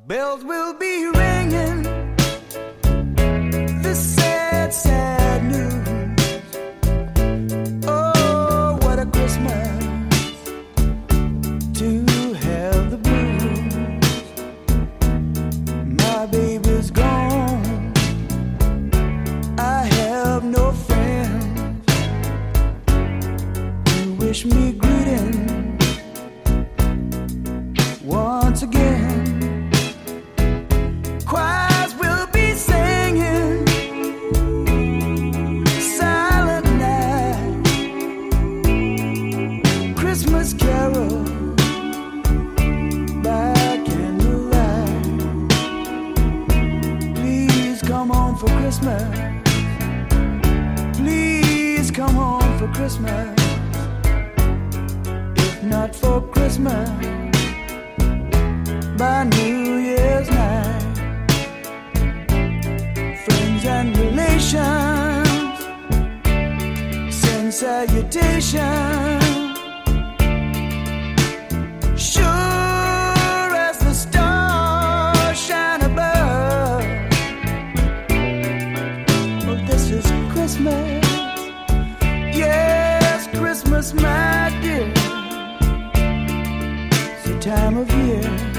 Bells will be ringing. This sad, sad news. Oh, what a Christmas to have the blues. My baby's gone. I have no friends to wish me greeting once again. Choirs will be singing Silent Night, Christmas carol by candlelight. Please come home for Christmas. Please come home for Christmas. If not for Christmas, by New Year's night. Friends and relations send salutations. Sure as the stars shine above. Well, this is Christmas. Yes, Christmas, my dear. It's the time of year